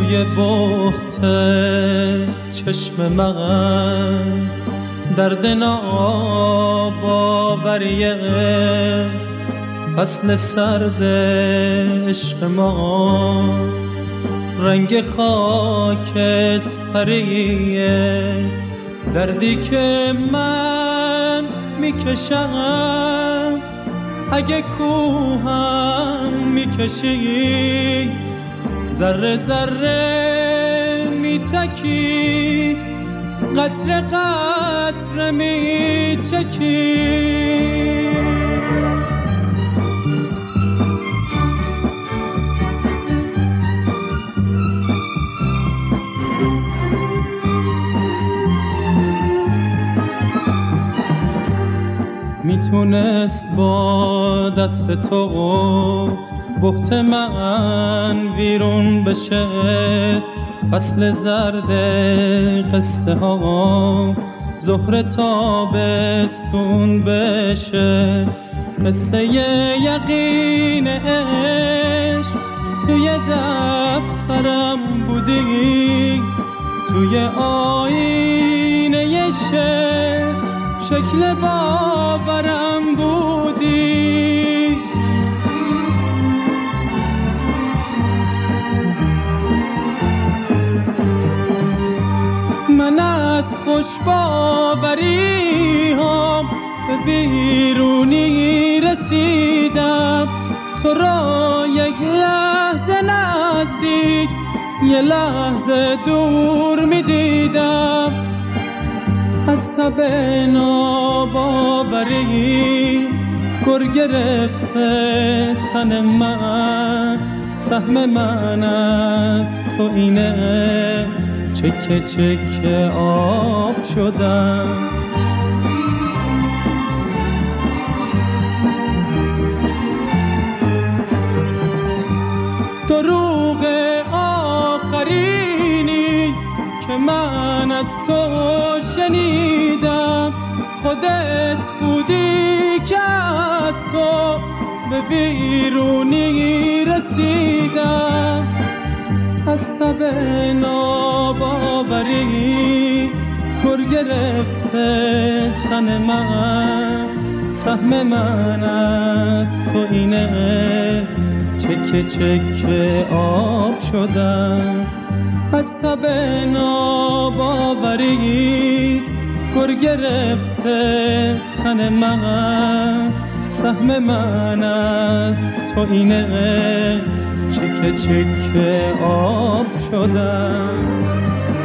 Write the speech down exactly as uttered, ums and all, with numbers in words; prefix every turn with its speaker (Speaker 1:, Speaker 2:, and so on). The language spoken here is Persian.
Speaker 1: توی بخت چشم من درد ناباوریه فصل سرد عشق ما رنگ خاکستریه دردی که من میکشم اگه کوهم میکشی ذره ذره میتکی قطره قطره میچکی میتونست با دست تو بخت من ویرون بشه فصل زرد قصه ها زهر تابستون بشه قصه یقین عشق توی دفترم بودی توی آینه شعر شکل باورم بودی من از خوشباوری هم به بیرونی رسیدم تو را یک لحظه نزدیک یه لحظه دور می دیدم از تب ناباوری گر گرفته تن من سهم من از تو اینه چکه چکه آب شدم دروغ آخرینی که من از تو شنیدم خودت بودی که از تو به بیرونی رسیدم از تب ناباوری گر گرفته تن من سهم من از تو اینه چکه چکه آب شدم از تب ناباوری گر گرفته تن من سهم من از تو اینه چکه چکه آب شدم